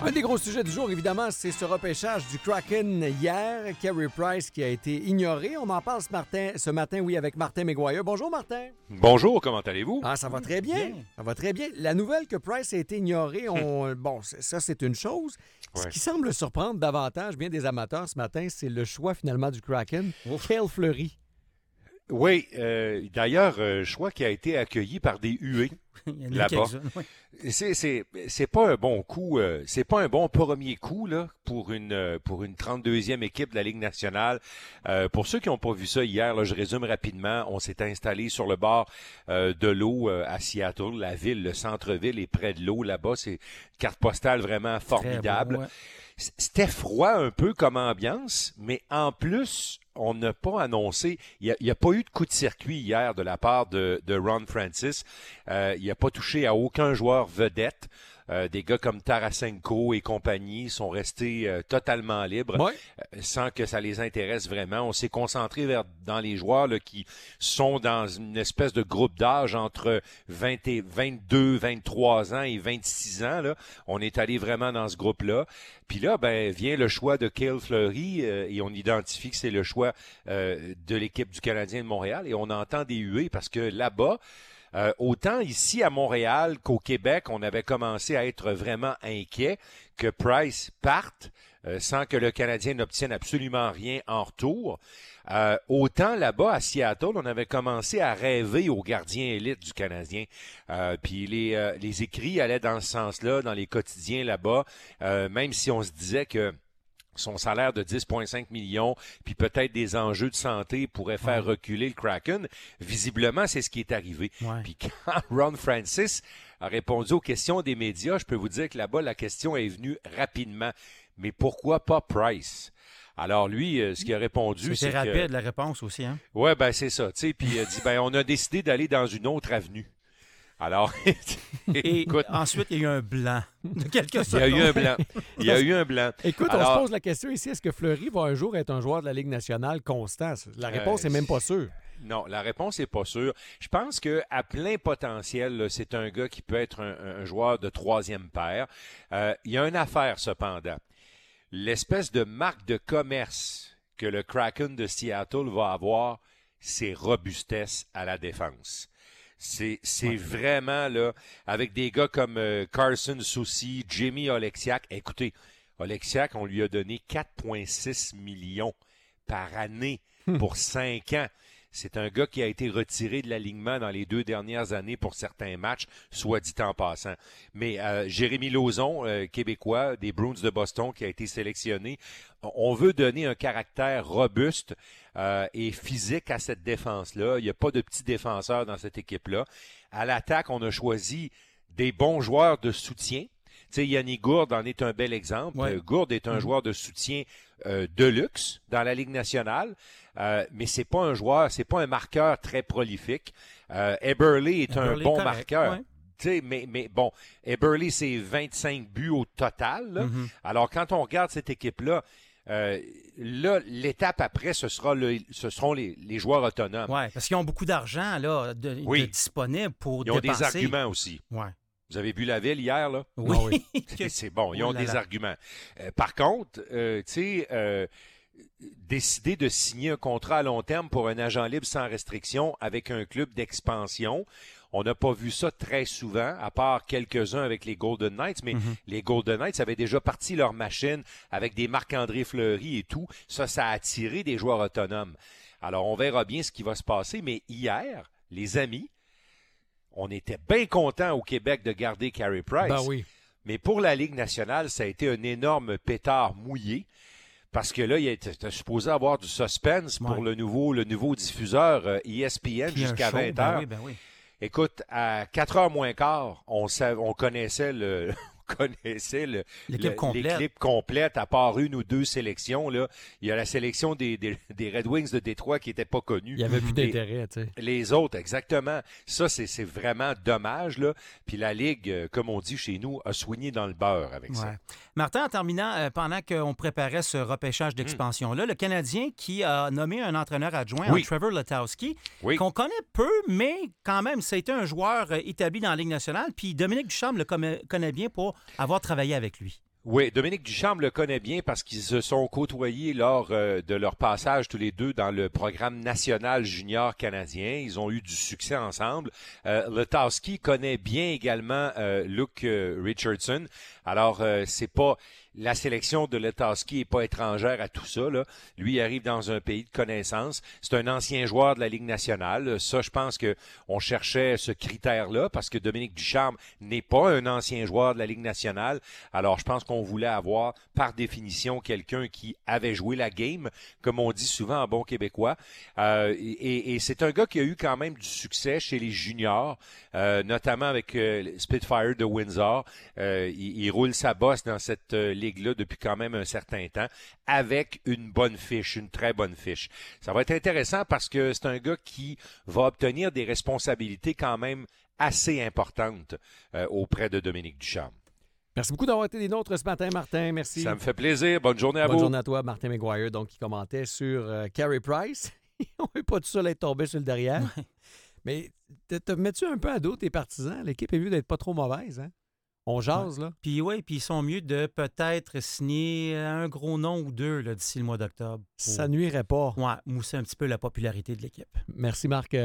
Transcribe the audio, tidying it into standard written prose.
Un des gros sujets du jour, évidemment, c'est ce repêchage du Kraken hier. Carey Price qui a été ignoré. On en parle ce matin, oui, avec Martin Maguire. Bonjour, Martin. Bonjour, comment allez-vous? Ah, ça va très bien. Ça va très bien. La nouvelle que Price a été ignoré, bon, ça, c'est une chose. Ce qui semble surprendre davantage bien des amateurs ce matin, c'est le choix finalement du Kraken. Cale Fleury. Oui, d'ailleurs, choix qui a été accueilli par des huées là-bas. C'est pas un bon coup, c'est pas un bon premier coup là pour une 32e équipe de la Ligue nationale. Pour ceux qui n'ont pas vu ça hier, là, je résume rapidement. On s'est installé sur le bord de l'eau à Seattle, la ville, le centre-ville est près de l'eau là-bas. C'est une carte postale vraiment formidable. Beau, ouais. C'était froid un peu comme ambiance, mais en plus, on n'a pas annoncé, il n'y a pas eu de coup de circuit hier de la part de Ron Francis. Il n'a pas touché à aucun joueur vedette. Des gars comme Tarasenko et compagnie sont restés totalement libres, sans que ça les intéresse vraiment. On s'est concentré dans les joueurs là, qui sont dans une espèce de groupe d'âge entre 22, 23 ans et 26 ans. Là. On est allé vraiment dans ce groupe-là. Puis là, vient le choix de Cale Fleury et on identifie que c'est le choix de l'équipe du Canadien de Montréal et on entend des huées parce que là-bas, autant ici à Montréal qu'au Québec, on avait commencé à être vraiment inquiet que Price parte sans que le Canadien n'obtienne absolument rien en retour. Autant là-bas à Seattle, on avait commencé à rêver aux gardiens élites du Canadien. Puis les écrits allaient dans ce sens-là, dans les quotidiens là-bas, même si on se disait que son salaire de 10,5 millions, puis peut-être des enjeux de santé pourraient faire reculer le Kraken. Visiblement, c'est ce qui est arrivé. Puis quand Ron Francis a répondu aux questions des médias, je peux vous dire que là-bas, la question est venue rapidement. Mais pourquoi pas Price? Alors lui, ce qu'il a répondu, c'est rapide, la réponse aussi, hein? Ouais, c'est ça. Tu sais, puis il a dit, on a décidé d'aller dans une autre avenue. Alors, écoute, ensuite, il y a eu un blanc de quelques secondes. Il y a eu un blanc. Écoute, on se pose la question ici, est-ce que Fleury va un jour être un joueur de la Ligue nationale constant? La réponse n'est même pas sûre. Non, la réponse n'est pas sûre. Je pense qu'à plein potentiel, là, c'est un gars qui peut être un joueur de troisième paire. Il y a une affaire, cependant. L'espèce de marque de commerce que le Kraken de Seattle va avoir, c'est robustesse à la défense. C'est vraiment, là, avec des gars comme Carson Soucy, Jimmy Oleksiak. Écoutez, Oleksiak, on lui a donné 4,6 millions par année pour 5 ans. C'est un gars qui a été retiré de l'alignement dans les 2 dernières années pour certains matchs, soit dit en passant. Mais Jérémy Lauzon, québécois, des Bruins de Boston, qui a été sélectionné. On veut donner un caractère robuste et physique à cette défense-là. Il n'y a pas de petits défenseurs dans cette équipe-là. À l'attaque, on a choisi des bons joueurs de soutien. Tu sais, Yannick Gourde en est un bel exemple. Gourde est un joueur de soutien de luxe dans la Ligue nationale, mais c'est pas un marqueur très prolifique. Eberle est un bon marqueur. Ouais. Mais bon, Eberle, c'est 25 buts au total. Là. Alors, quand on regarde cette équipe-là, là, l'étape après, ce seront les joueurs autonomes. Oui, parce qu'ils ont beaucoup d'argent là, de disponible pour dépenser. Ils ont des arguments aussi. Ouais. Vous avez vu la ville hier, là? Oui. C'est bon, ils ont des arguments. Par contre, décider de signer un contrat à long terme pour un agent libre sans restriction avec un club d'expansion, on n'a pas vu ça très souvent, à part quelques-uns avec les Golden Knights, mais les Golden Knights avaient déjà parti leur machine avec des Marc-André Fleury et tout. Ça a attiré des joueurs autonomes. Alors, on verra bien ce qui va se passer, mais hier, les amis, on était bien contents au Québec de garder Carey Price. Mais pour la Ligue nationale, ça a été un énorme pétard mouillé. Parce que là, il était supposé avoir du suspense pour le nouveau diffuseur ESPN jusqu'à 20h. Écoute, à 4h moins quart, on connaissait l'équipe complète, à part une ou deux sélections. Là. Il y a la sélection des Red Wings de Détroit qui n'était pas connue. Il n'y avait plus d'intérêt. Tu sais. Les autres, exactement. Ça, c'est vraiment dommage. Là. Puis la Ligue, comme on dit chez nous, a soigné dans le beurre avec ça. Martin, en terminant, pendant qu'on préparait ce repêchage d'expansion-là, le Canadien qui a nommé un entraîneur adjoint, Trevor Letowski, qu'on connaît peu, mais quand même, ça a été un joueur établi dans la Ligue nationale. Puis Dominique Ducharme le connaît bien pour avoir travaillé avec lui. Oui, Dominique Ducharme le connaît bien parce qu'ils se sont côtoyés lors de leur passage tous les deux dans le programme national junior canadien. Ils ont eu du succès ensemble. Letowski connaît bien également Luke Richardson. Alors, c'est pas... La sélection de Letowski n'est pas étrangère à tout ça, là. Lui, il arrive dans un pays de connaissance. C'est un ancien joueur de la Ligue nationale. Ça, je pense que on cherchait ce critère-là parce que Dominique Ducharme n'est pas un ancien joueur de la Ligue nationale. Alors, je pense qu'on voulait avoir, par définition, quelqu'un qui avait joué la game, comme on dit souvent en bon québécois. Et c'est un gars qui a eu quand même du succès chez les juniors, notamment avec Spitfire de Windsor. Il roule sa bosse dans cette ligue-là depuis quand même un certain temps, avec une bonne fiche, une très bonne fiche. Ça va être intéressant parce que c'est un gars qui va obtenir des responsabilités quand même assez importantes auprès de Dominique Ducharme. Merci beaucoup d'avoir été des nôtres ce matin, Martin. Merci. Ça me fait plaisir. Bonne journée à vous. Bonne journée à toi, Martin McGuire, donc, qui commentait sur Carey Price. On n'est pas tout seul à être tombé sur le derrière. Mais te mets-tu un peu à dos tes partisans? L'équipe est mieux d'être pas trop mauvaise, hein? On jase, là. Puis ils sont mieux de peut-être signer un gros nom ou deux là, d'ici le mois d'octobre. Ça nuirait pas. Ouais, mousser un petit peu la popularité de l'équipe. Merci, Marc.